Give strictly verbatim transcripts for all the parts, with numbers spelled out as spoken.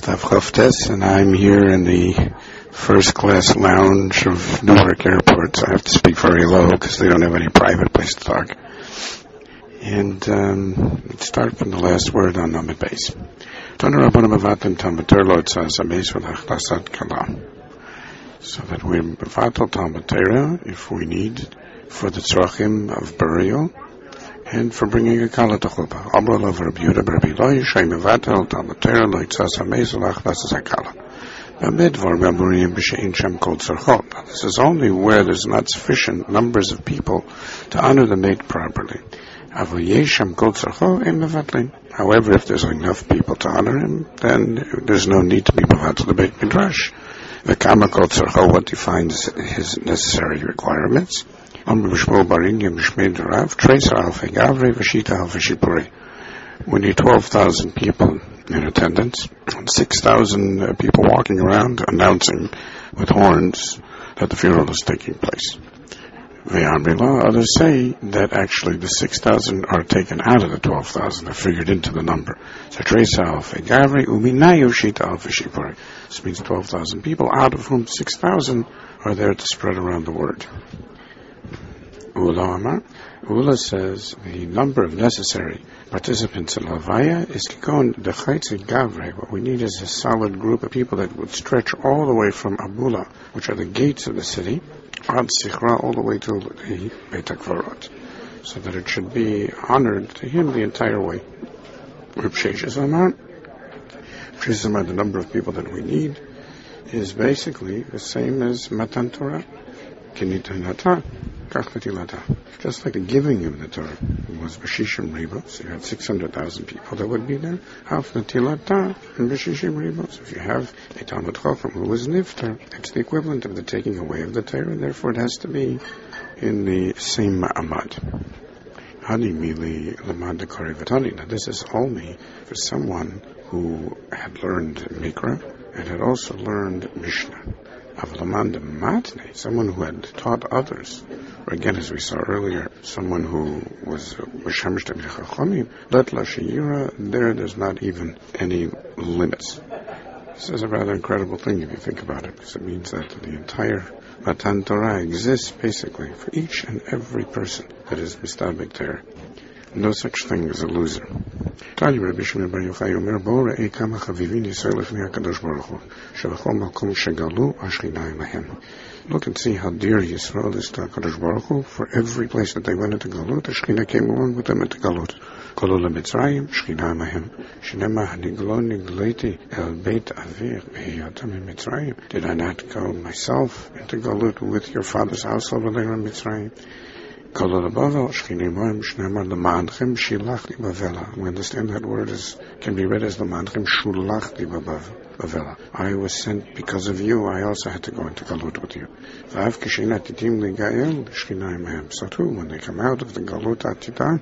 Tav Chavtes, and I'm here in the first-class lounge of Newark Airport, so I have to speak very low because they don't have any private place to talk. And um, let's start from the last word on Amid Beis. So that we're mevatel Talmud Torah if we need for the tzrachim of burial and for bringing a kala to chuppah. Amar lo Rabbi Yehuda bar Rabbi Eloi shay mevatel Talmud Torah lo yitzas hameis ulachnas hakala. B'midvar b'amurim b'shein shem kol tzarchot. This is only where there's not sufficient numbers of people to honor the maid properly. Aval yesh shem kol tzarchot ein mevatlin. However, if there's enough people to honor him, then there's no need to be mevatel the Beit Midrash. The Kama kol tzarchot, what defines his necessary requirements. We need twelve thousand people in attendance, and six thousand uh, people walking around announcing with horns that the funeral is taking place. Others say that actually the six thousand are taken out of the twelve thousand, they're figured into the number. So this means twelve thousand people, out of whom six thousand are there to spread around the word. Ula Amar. Ula says the number of necessary participants in Lavaya is Kikon the Chaitzi Gavre. What we need is a solid group of people that would stretch all the way from Abula, which are the gates of the city, Ad Sichra, all the way to the Beit HaKvarot, so that it should be honored to him the entire way. Reb Sheshes Amar. Sheshes Amar, the number of people that we need is basically the same as Matan Torah. Kinitanata. Just like the giving of the Torah was B'shishim Ribos, so you had six hundred thousand people that would be there. Half Natilata and B'shishim Ribos. If you have a Talmud Chacham who was Niftar, it's the equivalent of the taking away of the Torah, and therefore it has to be in the same Ma'amad. Hadi Mili Lamad Dekari Vatani. Now this is only for someone who had learned Mikra and had also learned Mishnah. Someone who had taught others, or again, as we saw earlier, someone who was there, there's not even any limits. This is a rather incredible thing if you think about it, because it means that the entire Matan Torah exists basically for each and every person that is mistabek there. No such thing as a loser. Look and see how dear Yisrael is to HaKadosh Baruch Hu. For every place that they went into Galut, the Shekhinah came along with them into Galut. Kolu leMitzrayim, Shekhinah mahem. Shnema haniglo nigleti el beit avir behiyotam in Mitzrayim. Did I not go myself into Galut with your father's house over there in Mitzrayim? We understand that word is can be read as L'manchim shulachti bavela. I was sent because of you. I also had to go into Galut with you. So too, when they come out of the Galut Atita,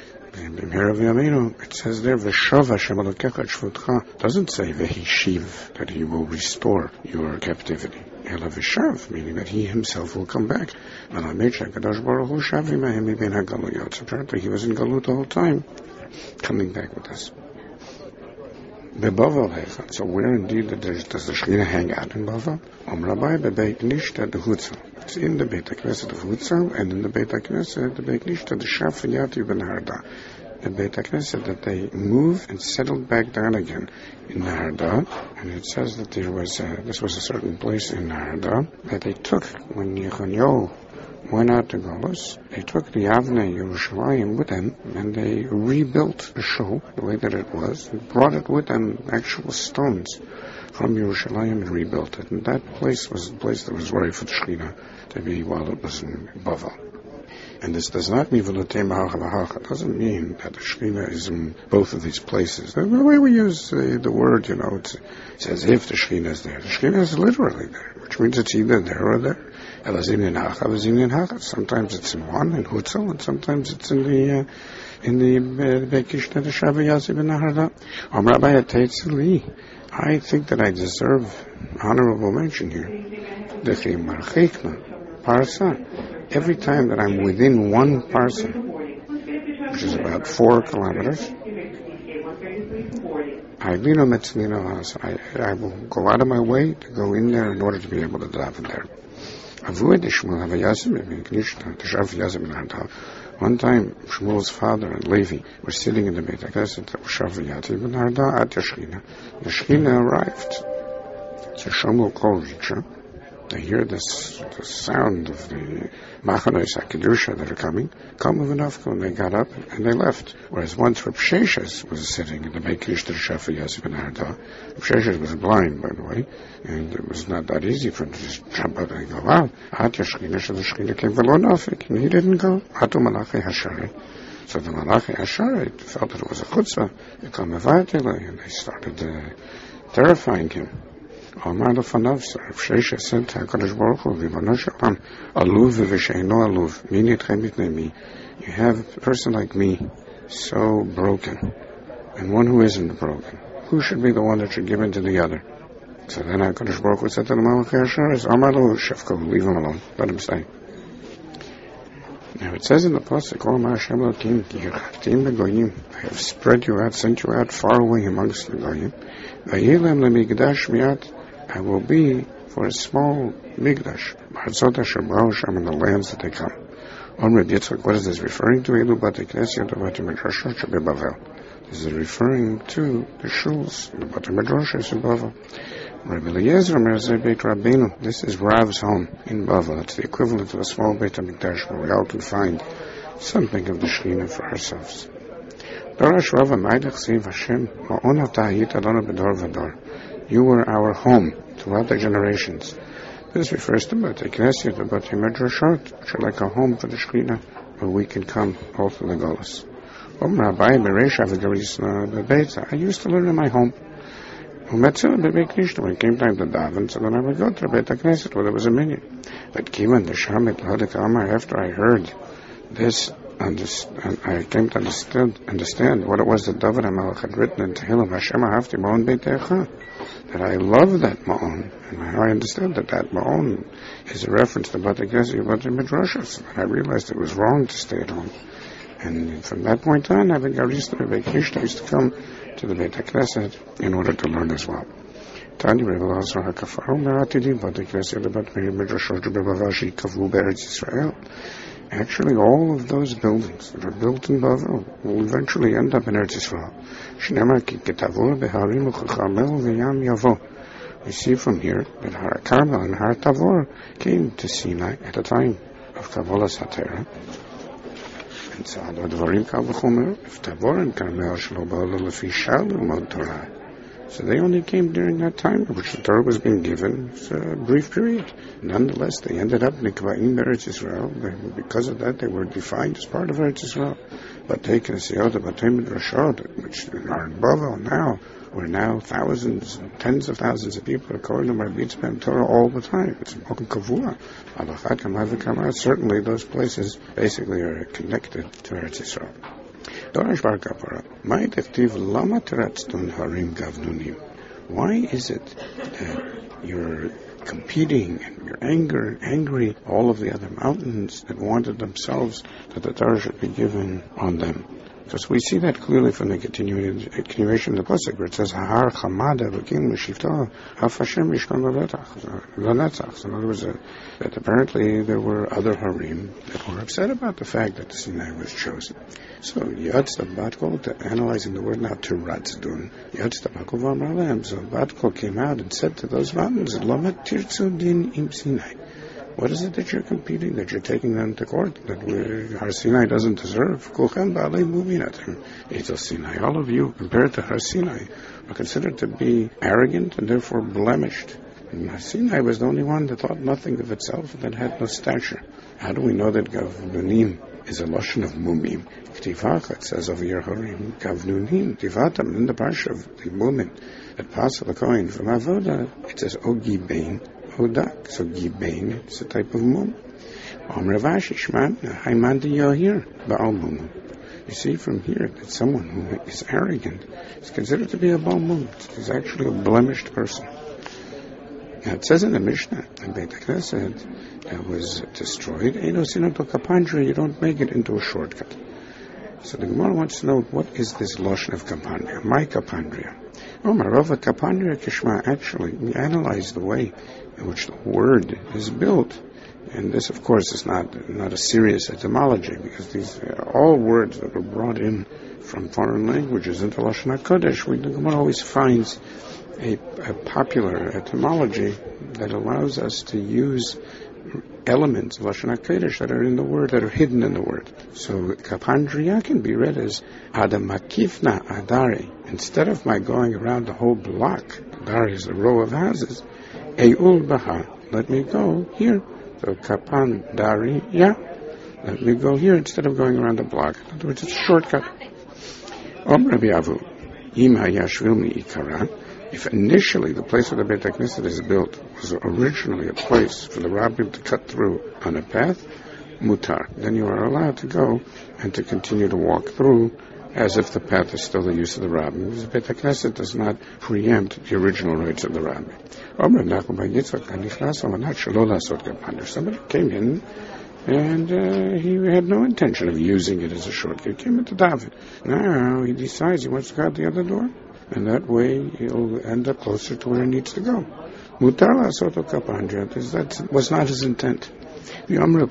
it says there, doesn't say Vehishiv, that he will restore your captivity. Elavishav, meaning that he himself will come back. Apparently he was in Galut the whole time, coming back with us. So where indeed does the Shekhinah hang out in Bavel? It's in the Beit HaKnesset of Hutzal, and in the Beit HaKnesset, the Beit Nishta, the Shaf and Yati ben Harda. The Beit HaKnesset, that they moved and settled back down again in Naharda, and it says that there was a, this was a certain place in Naharda that they took when Yechonyahu went out to Golus. They took the Avnei Yerushalayim with them, and they rebuilt the shul the way that it was, and brought it with them, actual stones from Yerushalayim, and rebuilt it. And that place was the place that was ready for the Shekhinah to be while it was in Bavel. And this does not mean it doesn't mean that the Shekhinah is in both of these places. The way we use uh, the word, you know, it's, it's as if the Shekhinah is there. The Shekhinah is literally there, which means it's either there or there. Sometimes it's in one, in Hutzal, and sometimes it's in the uh, in the Bekishna, the Shavayasi ben Naharda. I think that I deserve honorable mention here. Parsa. Every time that I'm within one parsa, which is about four kilometers, I, I will go out of my way to go in there in order to be able to daven there. One time, Shmuel's father and Levi were sitting in the Beit HaKnesset of Shaviyati ben Arda at Yeshchina. The Shechina arrived. So Shmuel called Richa. They hear this, the sound of the Machanos HaKedusha that are coming. Come with enough, and they got up and they left. Whereas once Reb Sheshes was sitting in the Beit HaKnesset of Shaviyati ben Arda. Reb Sheshes was blind, by the way, and it was not that easy for him to just jump out and go out. At Yeshchina, so the Shechina came below Nafik, and he didn't go. Atu Malachi Hashari. So the Malachi Hashari felt that it was a chutzpah. They come Mevatele, and they started uh, terrifying him. Omar Lefanav, so Rav Sheshes said to HaKadosh Baruch Hu, Ribono shel Olam, aluv v'she'eino aluv, mi nitchem mitnei mi. You have a person like me, so broken, and one who isn't broken. Who should be the one that should give in to the other? So then HaKadosh Baruch Hu said to the Malachi Hashar, Omar lo shefko, leave him alone, let him stay. Now it says in the pasuk, Omar Hashem Elokim, Yirchatim begoyim, I have spread you out, sent you out far away amongst the goyim. Vayilem lemigdash miat, I will be for a small migdash, Barzot Asher Ba'u Sham, in the lands that they come. On Reb Yitzchak, what is this referring to? Elu Batei Knesset Batei Midrashot shebeBavel. This is referring to the shuls, the Batei Midrashos in Bavel. Rabbi Eliezer Merzei Beit Rabbeinu. This is Rav's home in Bavel. It's the equivalent of a small Beit HaMikdash where we all can find something of the Shekhinah for ourselves. Darash Rava Maidach Siv Hashem Ma'on Atahit Adonai B'dor V'dor. You were our home throughout the generations. This refers to Batei Knesset, the Batei Midrashot, which are like a home for the Shekhinah where we can come all through the Golos. I used to learn in my home. When it came time to daven, so then I would go to the Beit HaKnesset where there was a minyan. But Kivan the Shamet Hadik Amar, after I heard this, understand, I came to understand, understand what it was that David HaMelech had written in Tehillim, Hashem Ahavti Ma'on Beit Echa, that I love that Ma'on, and I understood that that Ma'on is a reference to Batei Knesset and Batei Midrashos, and I realized it was wrong to stay at home. And from that point on, I think I used to, I used to come to the Beit HaKnesset in order to learn as well. Tani Rebbe Lazar HaKafaru Me'atidi Batei Knesset Batei Midrashot Be'Bavel Sheyikavu Be'Eretz Yisrael. Actually, all of those buildings that are built in Bavel will eventually end up in Eretz Yisrael. Shneimar ki ketavur beharim u'chachamel v'yam yavo. We see from here that Har Carmel and Har Tavor came to Sinai at a time of Kabbalas HaTorah. And so, Dvarim Kal V'chomer, if Tavor and Carmel shelo ba'olu lefi shal l'mod Torah. So they only came during that time in which the Torah was being given. It's a brief period. Nonetheless, they ended up Nikva'im Eretz Yisrael. Because of that, they were defined as part of Eretz Yisrael. Batei Knesset, Batei Midrashot, which are in Bavel now, where now thousands, tens of thousands of people are calling them Rabbi Tzbem Torah all the time. It's Mokum Kavua. Alachat Kamar V'Kamar. Certainly, those places basically are connected to Eretz Yisrael. Dorash Bar Kapara, my detective Lama Teratztun Harim Gavnunim. Why is it that you're competing and you're anger, angry, all of the other mountains that wanted themselves that the Torah should be given on them? Because we see that clearly from the continuation of the pasuk where it says Hahar Chamada V'Kim L'Shivta Haf Hashem Yishkon L'Netzach. So in other words, uh, that apparently there were other harim that were upset about the fact that the Sinai was chosen. So Yatzta Batkol, to analyzing the word now Teratzdun, Yatzta Batkol V'Amralem. So Batkol came out and said to those mountains, Lomet Tirtzu Din Im Sinai. What is it that you're competing, that you're taking them to court, that Har Sinai doesn't deserve? Kulchem ba'alei muvinatim Eitel Sinai. All of you, compared to Har Sinai, are considered to be arrogant and therefore blemished. And Har Sinai was the only one that thought nothing of itself and that had no stature. How do we know that Gavnunim is a lashon of mumim? Ktivach, it says over here, Harim, Gavnunim, Tivatam, in the parsha of the woman that passed the coin from Avoda, it says Ogi Bain, Odak, so Gibain, it's a type of mum. Om Ravash Ishman, Haimandi Yohir, Baal Mum. You see from here that someone who is arrogant is considered to be a Baal Mum. He's actually a blemished person. Now it says in the Mishnah, in Beit HaKnesset, that was destroyed, you don't make it into a shortcut. So the Gemara wants to know, what is this Lashon of Kapandria? My Kapandria. Oh, Marova Kapandria Kishma. Actually, we analyze the way in which the word is built. And this, of course, is not not a serious etymology, because these are all words that were brought in from foreign languages into Lashon HaKodesh. We, the Gemara always finds a, a popular etymology that allows us to use elements of Lashon HaKodesh that are in the word, that are hidden in the word. So Kapandria can be read as Adamakifna Adare. Instead of my going around the whole block, Adare is a row of houses, Eul Baha, let me go here. So Kapandariya, let me go here instead of going around the block. In other words, it's a shortcut. Om Rabbi Avu, Im Hayashvil Mi Ikara. If initially the place where the Beit HaKnesset is built was originally a place for the rabbim to cut through on a path, mutar, then you are allowed to go and to continue to walk through as if the path is still the use of the rabbim. Because the Beit HaKnesset does not preempt the original rights of the rabbim. Somebody came in and uh, he had no intention of using it as a shortcut. He came into David. Now he decides he wants to go out the other door, and that way he'll end up closer to where he needs to go. Mutar la'asot kapandria. That was not his intent. More than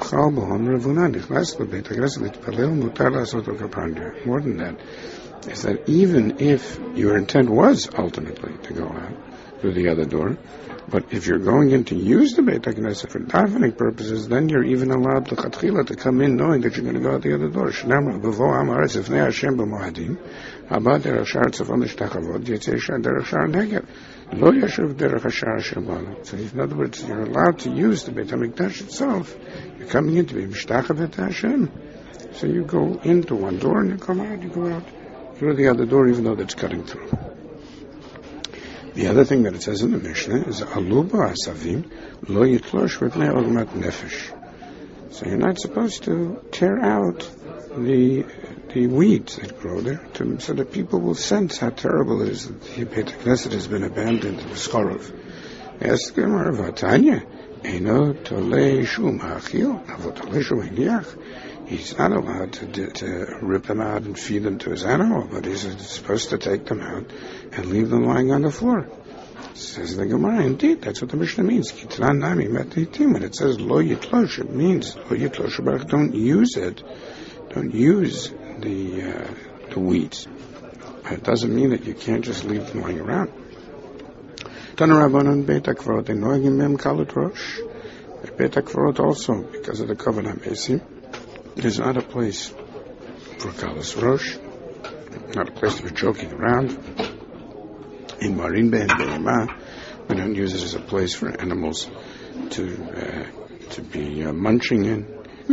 that, is that even if your intent was ultimately to go out through the other door, but if you're going in to use the Beit HaKnesset for davening purposes, then you're even allowed to chatchila to come in knowing that you're going to go out the other door. Shnamar b'vo am haaretz ifnei Hashem b'moadim, haba derech shar tzavon l'shtachavot, yitzei shar derech shar negev, lo yashuv derech hashar shabala. So in other words, you're allowed to use the Beit HaMikdash itself. You're coming in to be mishtachavet to Hashem. So you go into one door and you come out, you go out through the other door, even though that's cutting through. The other thing that it says in the Mishnah is Aluba Asavim Lo Yitlosh V'Pnei Ogmat Nefesh. So you're not supposed to tear out the the weeds that grow there, to, so that people will sense how terrible it is that the Beit HaKnesset has been abandoned in the Schorov. Ask Gemara Vatanya Eino Tolei Shum Hachil Avot Tolei Shum Hiniach. He's not allowed to, to rip them out and feed them to his animal, but he's supposed to take them out and leave them lying on the floor. Says the Gemara, indeed, that's what the Mishnah means. Kitran nami metitim. When it says lo yitlosh, it means lo yitlosh, but don't use it. Don't use the uh, the weeds. It doesn't mean that you can't just leave them lying around. Tana Rabbanan Beit HaKvarot enoigim mem kalut rosh. Beit HaKvarot also, because of the covenant mesim, there's not a place for Kalas Rosh, not a place to be joking around. In Marin Ben Be'ema, we don't use it as a place for animals to uh, to be uh, munching in.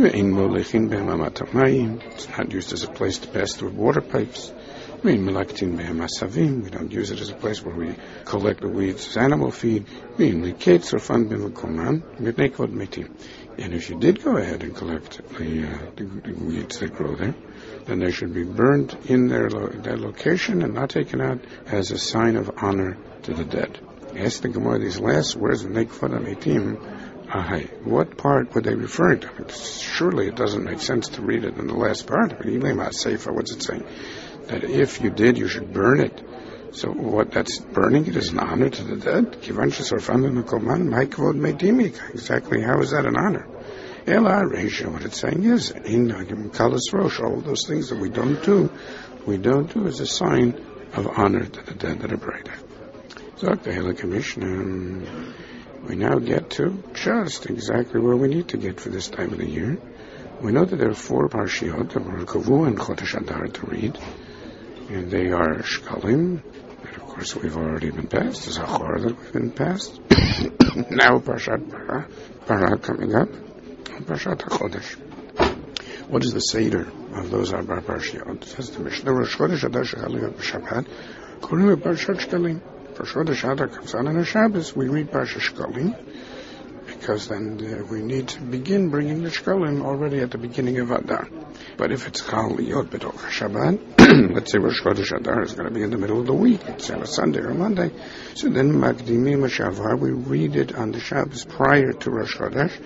It's not used as a place to pass through water pipes. We don't use it as a place where we collect the weeds as animal feed. And if you did go ahead and collect the, uh, the, the weeds that grow there, then they should be burned in their, lo- their location and not taken out as a sign of honor to the dead. Ask the Gemara these last words, what part were they referring to? Surely it doesn't make sense to read it in the last part. What's it saying? That if you did, you should burn it. So what that's burning it is an honor to the dead. Exactly, how is that an honor? What it's saying is, all those things that we don't do, we don't do as a sign of honor to the dead that are buried. So we now get to just exactly where we need to get for this time of the year. We know that there are four parshiot, Kavu and Chodesh Adar, to read. And they are Shkalim, that of course we've already been past, the Zachor that we've been past. Now Parshat Parah, Parah coming up, and Parshat HaChodesh. What is the Seder of those Arba Parshiot? Says the Mishnah, Rosh Chodesh Adar Shechaliot B'Shabbat, Kurim Parshat Shkalim. Rosh Chodesh Adar comes on on a Shabbos, we read Parshat Shkalim, because then uh, we need to begin bringing the Shkalim already at the beginning of Adar. But if it's Chal Yod B'Toch Shabbat, let's say Rosh Chodesh Adar is going to be in the middle of the week, it's on a Sunday or Monday, so then Magdimim HaShavar, we read it on the Shabbos prior to Rosh Chodesh,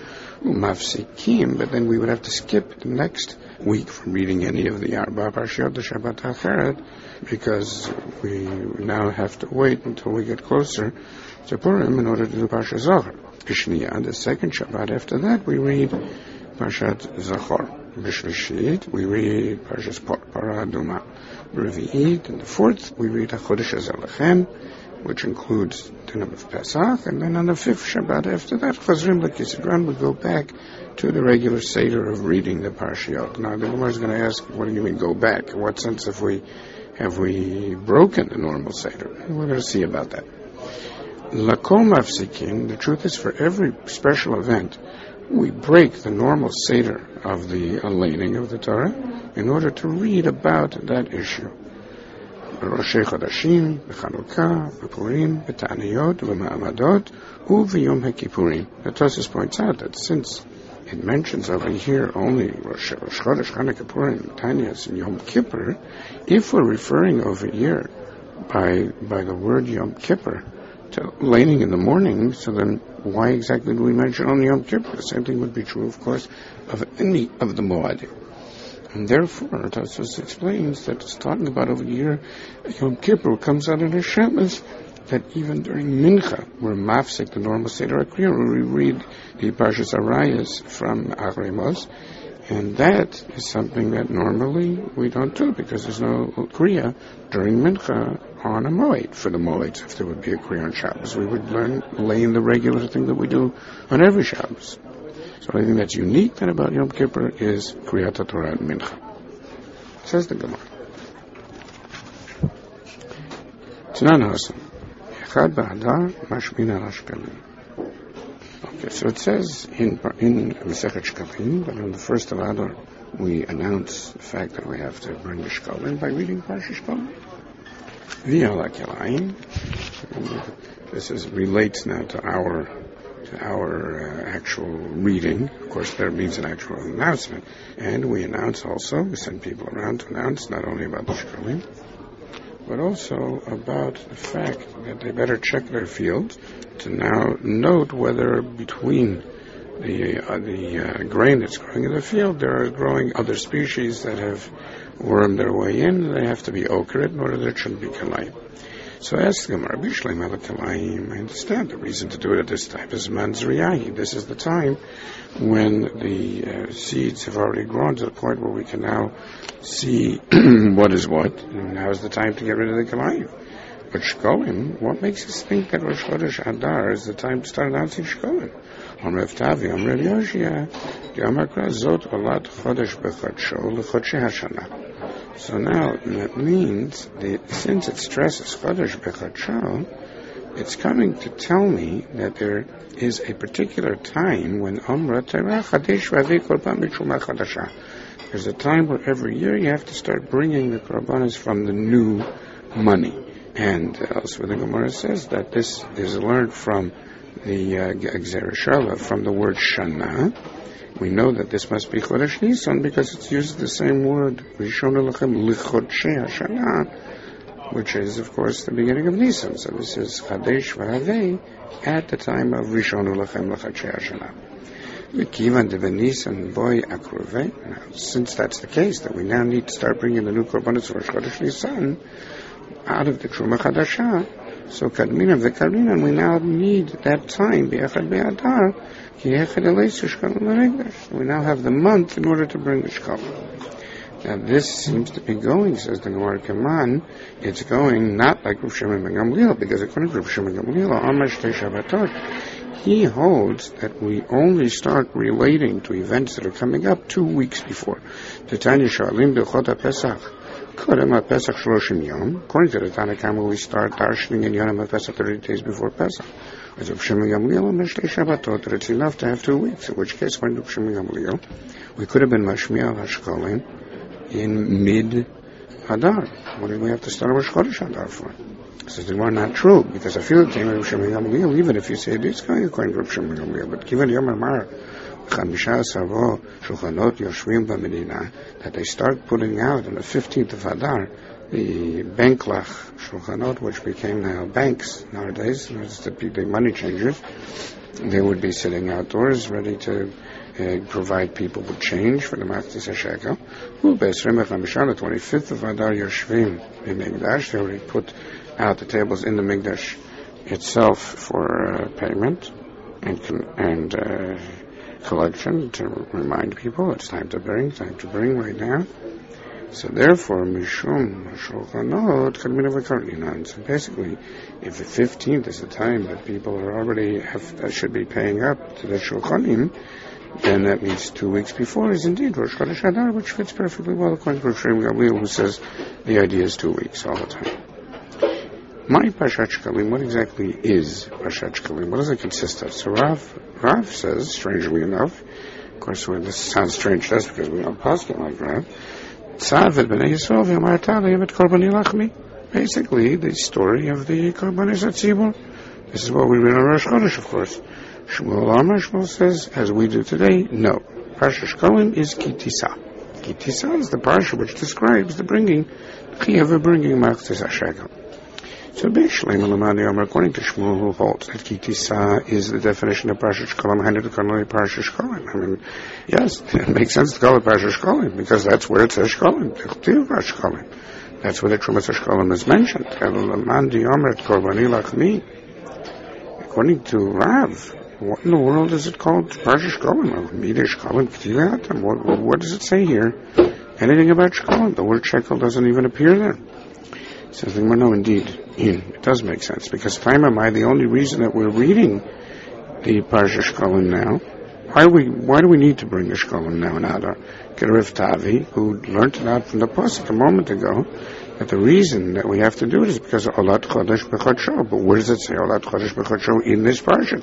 Mafsikim, but then we would have to skip the next week from reading any of the Arba Parshiyot, the Shabbat Acheret, because we now have to wait until we get closer to Purim in order to do Parshat Zachor. Kishniya, the second Shabbat after that, we read Parshat Zachor. B'Shlishit, we read Parshat Parah Aduma. B'Revi'it, and the fourth, we read HaChodesh Hazeh, which includes the number of Pesach, and then on the fifth Shabbat after that, Chazrim L'Kisidron, we go back to the regular Seder of reading the Parshiyot. Now, the Gemara is going to ask, what do you mean go back? In what sense have we, have we broken the normal Seder? We're going to see about that. L'Kol Mafsikin, the truth is for every special event, we break the normal Seder of the laning of the Torah in order to read about that issue. Roshei Chodashim, B'Chanukah, B'Purim, B'Ta'aniyot, B'Ma'amadot, U'V'Yom HaKippurim. The Tosfos points out that since it mentions over here only Rosh Chodesh, Chanukah, Purim, Ta'aniyot, and Yom Kippur, if we're referring over here by by the word Yom Kippur to laning in the morning, so then why exactly do we mention only Yom Kippur? The same thing would be true, of course, of any of the Moadim. And therefore, Tosfos explains that it's talking about over here, Yom Kippur comes out in a Shabbos, that even during Mincha, we're mafsik, the normal Seder HaKriya, where we read the Parshas Arayos from Achrei Mos, and that is something that normally we don't do, because there's no Kriya during Mincha on a Moed. For the Moeds, if there would be a Kriya on Shabbos, we would learn, lay in the regular thing that we do on every Shabbos. So the only thing that's unique then about Yom Kippur is Kriyat HaTorah and Mincha. Says the Gemara. Tanan Hasan. Echad Ba'adar Mashmin Al Shkalim. Okay, so it says in in Masechet Shkalim that on the first of Adar we announce the fact that we have to bring the Shkalim by reading Parsha Shkalim. V'Ala Kelayim. This is relates now to our to our uh, actual reading. Of course, there means an actual announcement. And we announce also, we send people around to announce not only about the Shkalim, but also about the fact that they better check their fields to now note whether between the uh, the uh, grain that's growing in the field, there are growing other species that have wormed their way in, and they have to be okeret in order that it shouldn't be kalayim. So ask the Gemara, Bishleim ala kalayim. I understand the reason to do it at this time is manzriyahi. This is the time when the uh, seeds have already grown to the point where we can now see what is what, and now is the time to get rid of the kalayim. But shkolim, what makes us think that Rosh Chodesh Adar is the time to start announcing shkolim? Om Rav Tavi, Om Rav Yoshia, Yamakra Zot Olat Chodesh Bechadsho Lechodshei Hashana. So now that means that since it stresses Chodesh Bechadsho, it's coming to tell me that there is a particular time when Omra Terah Chadesh Vavi Korban B'Tshuma Chadasha. There's a time where every year you have to start bringing the korbanos from the new money. And elsewhere the Gemara says that this is learned from the uh, Gzera Sharla, from the word Shana. We know that this must be Chodesh Nisan because it's used the same word, Rishon Elechem Lichodshei Hashana, which is, of course, the beginning of Nisan. So this is Chadesh V'Havei at the time of Rishon Elechem Lichodshei Hashana. V'kivan Devenisan Boy Akruvei. Now, since that's the case, that we now need to start bringing the new korbanos for Chodesh Nisan out of the Truma Chadasha, so Kadmina V'Karina, and we now need that time, B'Echad Be'adar, Ki Echad Eleisu Shkalim L'Regdash. We now have the month in order to bring the Shkalim. Now this seems to be going, says the Gemara Kaman, it's going not like Rav Shimon ben Gamliel, because according to Rav Shimon ben Gamliel, Amash Tei Shabbatot, he holds that we only start relating to events that are coming up two weeks before. Tanya Shalim B'Chot HaPesach, According to the Tanna Kama, we start darshaning in Yom HaPesach thirty days before Pesach. As of Shimon Gamliel, it's enough to have two weeks, in which case, when Shimon Gamliel, we could have been Mashmiah Hashkalim in mid-Hadar. What did we have to start Rosh Chodesh Hadar for? So they were not true, because I feel it came from Shimon Gamliel, even if you say it is going according to Shimon Gamliel, but given Yom HaMar, that they start putting out on the fifteenth of Adar the Banklach Shulchanot, which became now banks nowadays, the big money changers. They would be sitting outdoors ready to uh, provide people with change for the Machzis HaShekel. On the twenty-fifth of Adar Yoshvim in Mikdash, they already put out the tables in the Mikdash itself for uh, payment and and uh, collection to remind people it's time to bring, time to bring right now. So therefore, Mishum Shulchan Aruch Kadmina V'Karninan. So basically, if the fifteenth is the time that people are already have, uh, should be paying up to the Shulchanim, then that means two weeks before is indeed Rosh Chodesh Adar, which fits perfectly well according to Rosh Gamliel, who says the idea is two weeks all the time. My Parshat Shekalim, what exactly is Parshat Shekalim? What does it consist of? So Rav, Rav says, strangely enough, of course, well, this sounds strange to us because we don't posture like Rav. Basically, the story of the Korbanos HaTzibur. This is what we read on Rosh Chodesh, of course. Shmuel Amar, Shmuel says, as we do today, no. Parshat Shekalim is Kitisa. Kitisa is the parsha which describes the bringing, Chiyuv bringing Machzis HaShekel. So basically, according to Shmuel, who holds that Kitisa is the definition of Parshat Shekalim, handed to Karnali Parshat Shekalim. I mean, yes, it makes sense to call it Parshat Shekalim, because that's where it says Shekalim, Shekalim. That's where the Trumas Shekalim is mentioned. According to Rav, what in the world is it called Parshat Shekalim? What, what does it say here? Anything about Shekalim? The word shekel doesn't even appear there. Says the Gemara, no, indeed, it does make sense, because time am I the only reason that we're reading the Parsha Shekalim now. Why, we, why do we need to bring the Shekalim now in Adar? Kerev Tavi, who learned it out from the Pasuk a moment ago, that the reason that we have to do it is because of Olat Chodesh B'Chodsho. But where does it say Olat Chodesh B'Chodsho in this Parsha?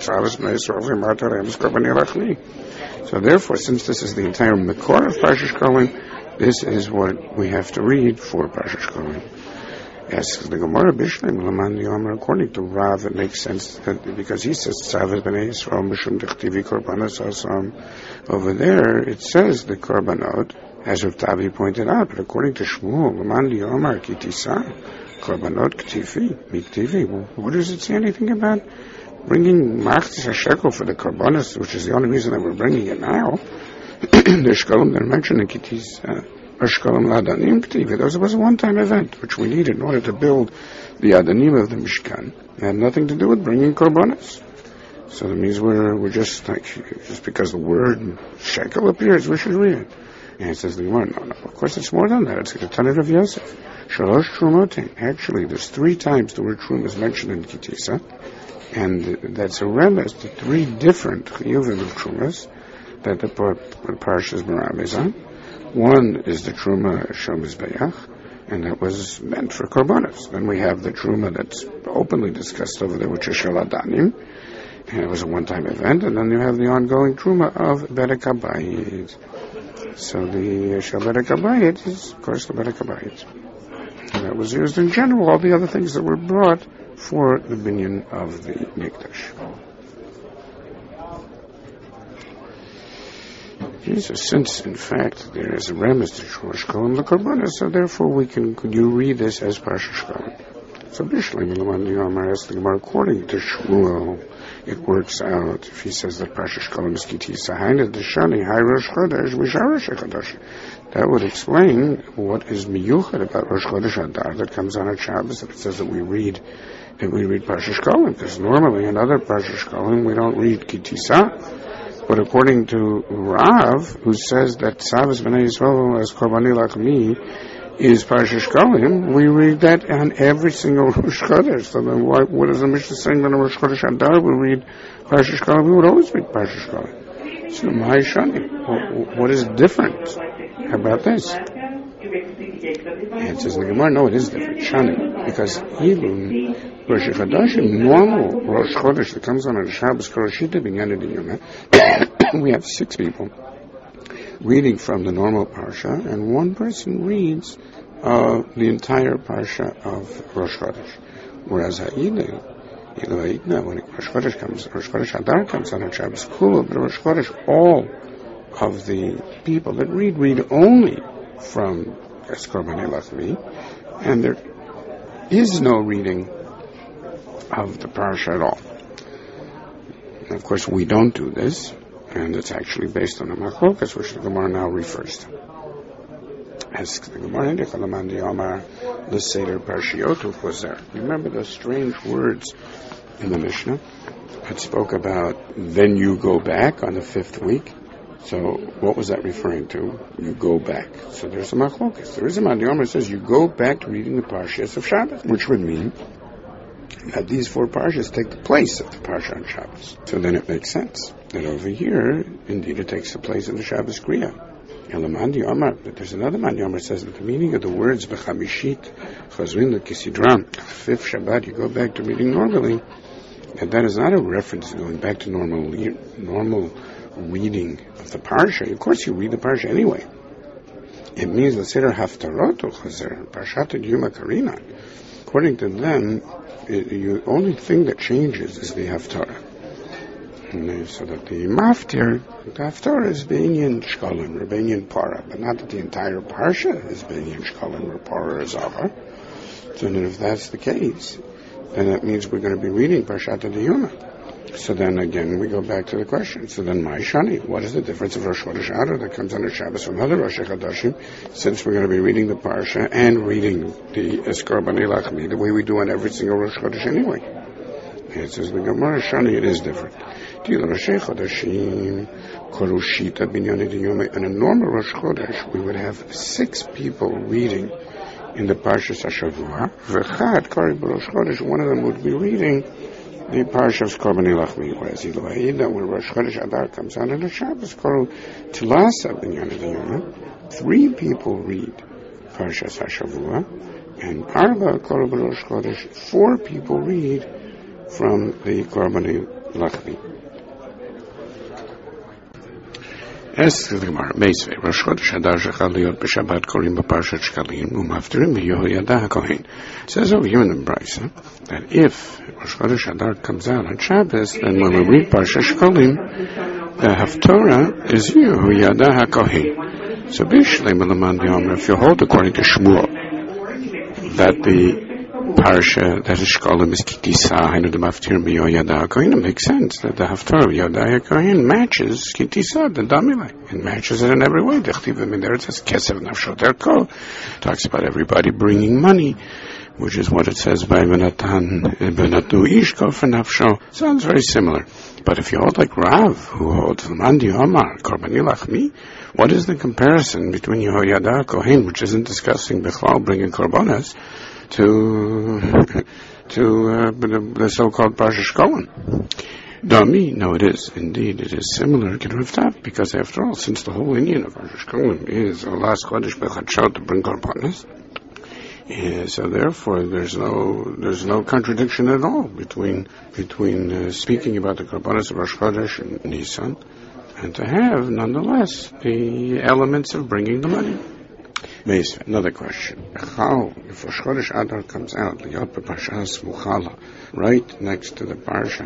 So therefore, since this is the entire Mekor of Parsha Shekalim, this is what we have to read for Parsha Shekalim. Yes, the Gemara Bishleim Laman Yomer, according to Rav, it makes sense that because he says Tzavet B'nei Yisrael Mishum Dechtivi Korbanos Asam. Over there, it says the Korbanot, as Rav Tavi pointed out, but according to Shmuel Laman Yomer Kitisa Korbanot Ktifi Miktivi. Well, what does it say anything about bringing Machzis HaShekel for the Korbanos, which is the only reason that we're bringing it now? The Shekalim that are mentioned in Kitisa. There was a one-time event which we needed in order to build the Adanim of the Mishkan. It had nothing to do with bringing korbanos. So that means we're we're just like just because the word shekel appears, we should read it. And it says the Gemara, no, no. Of course, it's more than that. It's the Tanit of Yosef. Shalosh Trumotin. Actually, there's three times the word Trum is mentioned in Kitisa, and that's a remez to three different chiyuvim of Trumas that the Parshas Merav is on. One is the Truma Shel Mizbeach, and that was meant for Korbanos. Then we have the Truma that's openly discussed over there, which is Shel Adanim, and it was a one-time event. And then you have the ongoing Truma of Berek HaBayit. So the Shel Berek HaBayit is, of course, the Berek HaBayit. And that was used in general, all the other things that were brought for the binyan of the Mikdash. Jesus, since in fact there is a remez to Rosh Chodesh the Korbanos, so therefore we can could you read this as Parsha Shekalim. So Bishleim Laman Yomar asks the Gemara, according to Shmuel, it works out if he says that Parsha Shekalim is Kitisa Haina Deshani Hai Rosh Chodesh Mishar Chodesh. That would explain what is miyuchad about Rosh Chodesh Adar that comes on a Shabbos, that it says that we read that we read Parsha Shekalim, because normally in other Parsha Shekalim we don't read Kitisa. But according to Rav, who says that Tzavet B'nei Yisrael as Korbani Lachmi is Parsha Shekalim, we read that on every single Rosh Chodesh. So then why, what is the Mishnah saying that on Rosh Chodesh Adar we read Parsha Shekalim? We would always read Parsha Shekalim. So Mahai Shani, what is different about this? And it says in the Gemara, no, it is different. Shani, because even Rosh Chodeshim, normal Rosh Chodesh that comes on a Shabbos Koroshita Binyan Diyuna, we have six people reading from the normal Parsha, and one person reads uh, the entire Parsha of Rosh Chodesh. Whereas Ha'ideh, when Rosh Chodesh comes, Rosh Chodesh Adar comes on a Shabbos Kula, but Rosh Chodesh, all of the people that read, read only from Korbanei Lachmi, and there is no reading of the Parsha at all. And of course, we don't do this, And it's actually based on a machlokas, which the Gemara now refers to. As the Gemara, the Seder Parshiotu was there. Remember those strange words in the Mishnah that spoke about, then you go back on the fifth week? So what was that referring to? You go back. So there's a machlokas. There is a Mandiyama that says you go back to reading the Parshas of Shabbos, which would mean that these four Parshas take the place of the Parsha on Shabbos. So then it makes sense that over here, indeed, it takes the place of the Shabbos Kriya. But there's another Mandiyama that says that the meaning of the words B'chamishit Chazrin L'Kisidram, fifth Shabbat, you go back to reading normally, and that is not a reference to going back to normal normal reading of the Parsha. Of course, you read the Parsha anyway. It means the Seder Haftarot Chazer, Parshat Yuma Karina. According to them, the only thing that changes is the Haftarah. So that the Maftir, the Haftarah is Binyan Shkolim, or Binyan Parah, but not that the entire Parsha is Binyan Shkolim, or Parah or Zava. So then if that's the case, then that means we're going to be reading Parshat Yuma. So then again, we go back to the question. So then, my Shani, what is the difference of Rosh Chodesh Adar that comes under Shabbos from other Rosh Chodeshim, since we're going to be reading the Parsha and reading the Eskor B'nai Lachmi, the way we do on every single Rosh Chodesh anyway? And it says the Gemara Shani, it is different. In a normal Rosh Chodesh, we would have six people reading in the Parshas HaShavua. V'chad Kari B'Rosh Chodesh, one of them would be reading the Parsha of Eskor B'nai Lachmi, whereas Ilohaida, when Rosh Chodesh Adar comes out on the Shabbos, Koro Tilasa B'Inyan Adiyona, three people read Parshas HaShavua, and Arba Koro B'Rosh Chodesh, four people read from the Eskor B'nai Lachmi. As the Gemara, Meisvei, Rosh Chodesh Adar Shechal Liot B'Shabbat Korim B'Parshat Shkalim U'Maftirim B'Yehoyada HaKohen. It says over here in the Brisa that if Rosh Chodesh Adar comes out on Shabbos, then when we read Parshat Shkalim, the Haftorah is Yehoyada HaKohen. So Bishlei Melaman B'Yomer, if you hold according to Shmuel, that the Parsha, that is Shkolim, is Kitisa, and the Maftir B'Yoyada HaKohen, it makes sense that the Haftarah B'Yoyada HaKohen matches Kitisa, the Damilai. It matches it in every way. The Chtivim in there, it says Kesev Nafshot Erko, talks about everybody bringing money, which is what it says by Benatan, Benatu Ishko for Nafsho. Sounds very similar. But if you hold like Rav, who holds Mandi Omar, Korbani Lachmi, what is the comparison between Yehoyada HaKohen, which isn't discussing Bechlal bringing Korbanas, to to uh, the, the so-called Parsha Shkolim? Dami, no, it is. Indeed, it is similar to Rav Tav, because after all, since the whole Indian of Parsha Shkolim is Olas Chodesh Bechadshot to bring Korbanos, yeah, so therefore there's no there's no contradiction at all between between uh, speaking about the Korbanos of Rosh Chodesh and Nisan, and to have nonetheless the elements of bringing the money. Another question. How, if Rosh Chodesh Adar comes out, Liot B'Parshas Muchala, right next to the Parsha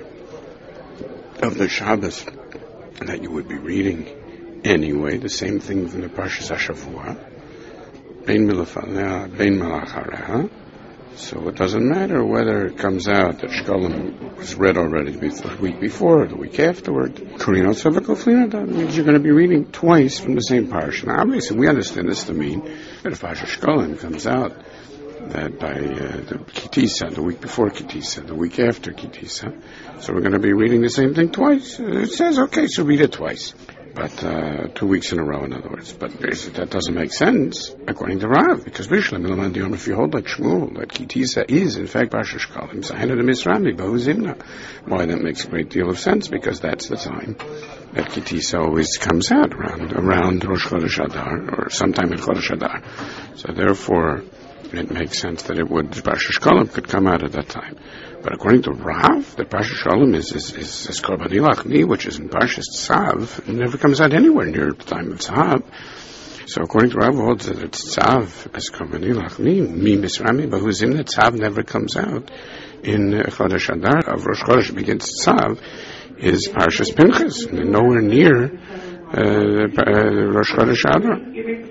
of the Shabbos, that you would be reading anyway, the same thing from the Parshas HaShavua, Bein Milafalea, Bein Malachareha, so it doesn't matter whether it comes out that Shkolim was read already the week before or the week afterward. Korino Tzavako Flina, that means you're going to be reading twice from the same parsha. Now, obviously, we understand this to mean that if Parsha Shkolim comes out that by uh, the Kitisa, the week before Kitisa, the week after Kitisa, so we're going to be reading the same thing twice. It says, okay, so read it twice. But uh, two weeks in a row, in other words. But that doesn't make sense, according to Rav, because Bishlam, if you hold like Shmuel, that Kitisa is, in fact, Parsha Shkolim, Sahena de Misrami, Bahuzimna. Why, that makes a great deal of sense, because that's the time that Kitisa always comes out, around, around Rosh Chodesh Adar, or sometime in Chodesh Adar. So therefore, it makes sense that it would, Parsha Shkolim could come out at that time. But according to Rav, the Parsha Shalom is is is, is Korbani Lachmi, which is in Parshas Tzav. It never comes out anywhere near the time of Tzav. So according to Rav, holds that it's Tzav as Korbani Lachmi, Mi Misrami, but who's in it, Tzav never comes out in Chodesh Adar. Of Rosh Chodesh begins Tzav is Parshas Pinchas, and nowhere near uh, uh, Rosh Chodesh Adar.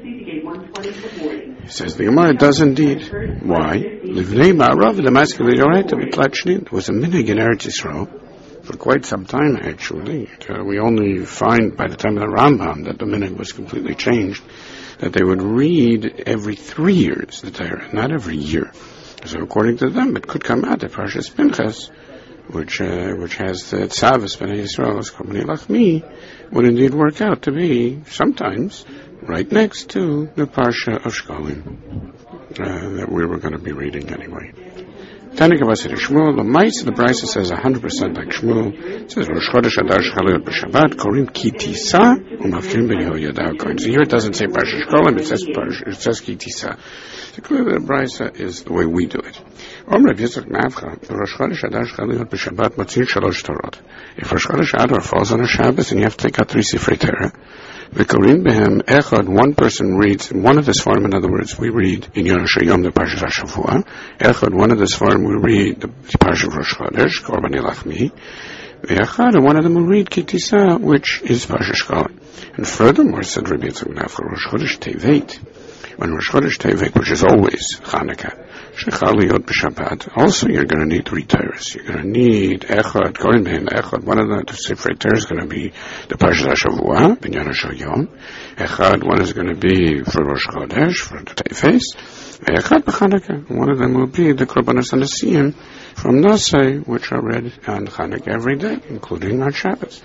Says the Gemara, it does indeed. Why? There was a minig in Eretz Yisrael for quite some time, actually. Uh, we only find by the time of the Rambam that the minhag was completely changed, that they would read every three years the Torah, not every year. So according to them, it could come out that Parshas Pinchas, which uh, which has the Tzavas B'nai Yisrael as Korban Lachmi, would indeed work out to be sometimes right next to the Parsha of Shkolim uh, that we were going to be reading anyway. Tanik Avasir Shmuel, the mice, the Brisa says one hundred percent like Shmuel. It says Rosh Chodesh Adar Shchalil b'Shabbat Korim Ki Tisa Umafrim Ben Yehoyada Kohen. So here it doesn't say Parsha Shkolim, it says Parsha, it says Ki Tisa. So clearly the Brisa is the way we do it. Om Rav Yitzchak Navcha, Rosh Chodesh Adar Shchalil b'Shabbat Matzir Shalosh Torot. If Rosh Chodesh Adar falls on a Shabbos and you have to take out three Sifrei Torah, V'korim behem echad, one person reads, one of the Sfarim, in other words, we read in Yom Shayom the Parsha Hashavua, echad, one of the Sfarim we read the Parsha of Rosh Chodesh, Korban Lachmi, v'echad, and one of them will read Ki Tisa, which is Parsha Shkolim. And furthermore, said Rabbi Yitzchak Nafka, Rosh Chodesh Tevet, when Rosh Chodesh Tevet, which is always Chanukah, Shechaliyot b'Shabbat, also you're going to need three Torahs. You're going to need Echad, Kohen Ben Echad, one of the Sifrei Torah is going to be the Parshat HaShavua, Binyan HaShoyom. Echad, one is going to be for Rosh Chodesh, for the Teves. Echad b'Chanukah, one of them will be the Korbanos HaNesiyim from Nasai, which are read on Chanukah every day, including on Shabbos.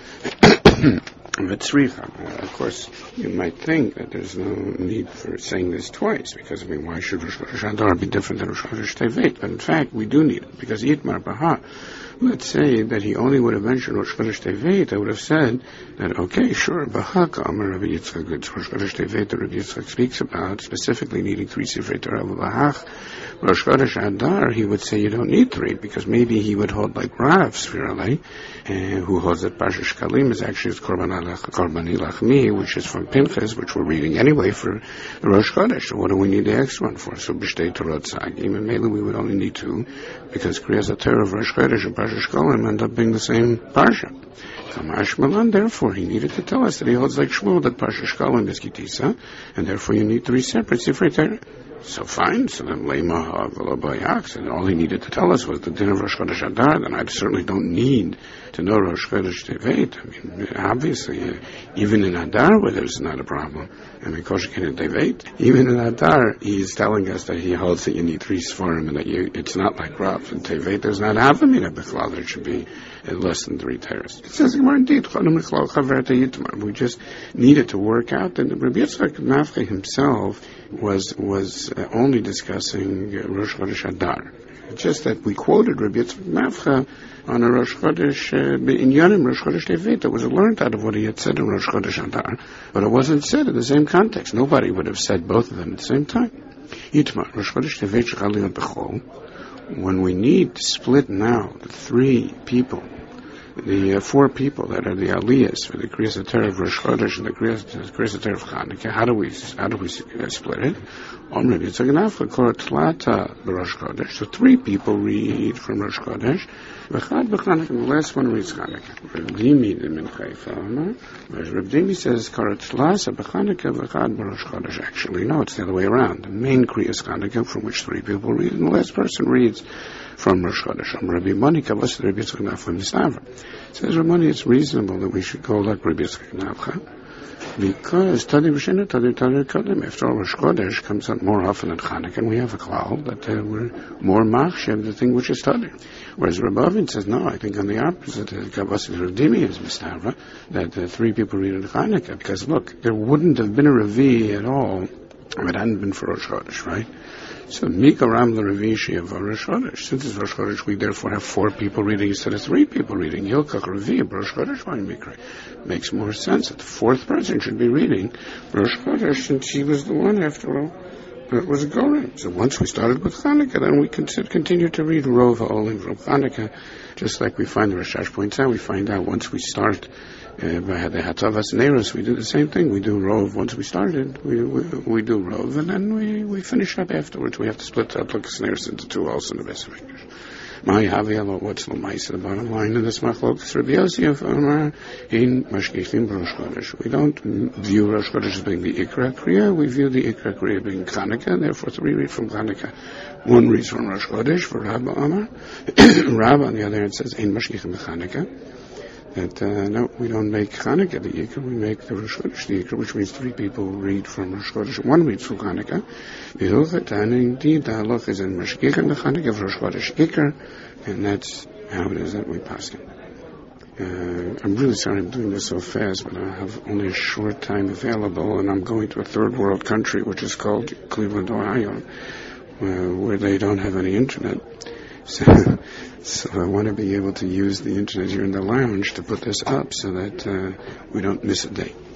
Mitzricha. Of course, you might think that there's no need for saying this twice, because, I mean, why should Rosh Chodesh Adar be different than Rosh Chodesh Tevet? But in fact, we do need it, because Yitmar Baha, let's say that he only would have mentioned Rosh Chodesh Tevet, I would have said that, okay, sure, Bahaka, Amar Rabbi Yitzchak, it's Rosh Chodesh Tevet that Rabbi Yitzchak speaks about, specifically needing three Sifrei Torah, Bahach, Rosh Chodesh Adar, he would say you don't need three, because maybe he would hold like Rav, Sviralei, uh, who holds that Parsha Shkalim is actually Korban Lachmi, which is from Pinchas, which we're reading anyway for the Rosh Chodesh. So what do we need the extra one for? So B'shtei Torot Sagim, and maybe we would only need two, because Kriyas HaTorah of Rosh Chodesh and Parsha Shkalim end up being the same Parsha. Kamash Malan, therefore, he needed to tell us that he holds like Shmuel that Parsha Shkalim is Ki Tisa, and therefore you need three separate Sifrei Torah. So fine, so then Leima Ha'V'Lo and all he needed to tell us was the din of Rosh Chodesh Adar, then I certainly don't need to know Rosh Chodesh Tevet. I mean, obviously, uh, even in Adar, where there's not a problem, I mean, Koshikin and Tevet, even in Adar, he's telling us that he holds that you need three Sfarim, and that you, it's not like Rav. In Tevet, there's not Havamina B'chlal, there should be uh, less than three Teres. It says, we just needed to work out, and Rabbi Yitzchak Nafka himself was was uh, only discussing uh, Rosh Chodesh Adar. It's just that we quoted Rabbi Yitzchak Nafka on a Rosh Chodesh uh, in Yonim Rosh Chodesh Tevet that was learned out of what he had said in Rosh Chodesh Adar, but it wasn't said in the same context. Nobody would have said both of them at the same time. Yitma Rosh Chodesh Tevet Shechaliyot b'Chol. When we need to split now the three people, the uh, four people that are the Aliyahs for the Kriyas HaTorah of Rosh Chodesh and the Kriyas HaTorah of Chanukah, how do we how do we uh, split it? So three people read from Rosh Chodesh, and the last one reads Chanukah. Reb Dimi says Karatlasa b'Chanukah v'chad b'Rosh Chodesh. Actually, no, it's the other way around. The main Kriyas Chanukah from which three people read, and the last person reads from Rosh Chodesh. Rabbi Mani Kavas Rabbi Yitzchak Nafcha Misavra. Says Rabbi Mani, it's reasonable that we should go like Rabbi Yitzchak Nafcha, because Tadi B'Shena Tadi Tadi Kodim. After all, Rosh Chodesh comes out more often than Chanukah, and we have a klal that uh, we're more machshev the thing which is Tadi. Whereas Rabbi Avin says no. I think on the opposite, Kavas Radimi is Misavra, that uh, three people read in Chanukah, because look, there wouldn't have been a Revi at all if it hadn't been for Rosh Chodesh, right? So Mika Ram the Ravishi of Rosh Chodesh. Since it's Rosh Chodesh, we therefore have four people reading instead of three people reading. Yilkach Ravi of Rosh Chodesh Mikra. Makes more sense that the fourth person should be reading Rosh Chodesh, since he was the one, after all, that was a Goren. So once we started with Chanukah, then we can continue to read Rov Ha'olim from Chanukah, just like we find the Rashash points out. We find out once we start Uh, by the Hatavas Neros, we do the same thing. We do Rov. Once we started, we we, we do Rov, and then we, we finish up afterwards. We have to split the Atlakas Neros into two also in the best of English. My Haviel, what's the mice? The bottom line in this machlokes Rabbi Yosef Amar in Mashgichim Rosh Chodesh. We don't view Rosh Chodesh as being the Ikra Kriya. We view the Ikra Kriya being Chanukah. Therefore, three read from Chanukah. One reads from Rosh Chodesh for Rabba Amar. Rabba, on the other hand, says in Mashgichim Chanukah. That uh, no, we don't make Chanukah the Ikra. We make the Rosh Chodesh the Ikra, which means three people read from Rosh Chodesh. One reads from Chanukah. And indeed, the halach is in Mashgichim the Chanukah of Rosh Chodesh Ikra, and that's how it is that we pass it. Uh, I'm really sorry I'm doing this so fast, but I have only a short time available, and I'm going to a third world country, which is called Cleveland, Ohio, uh, where they don't have any internet. So, so I want to be able to use the internet here in the lounge to put this up so that uh, we don't miss a day.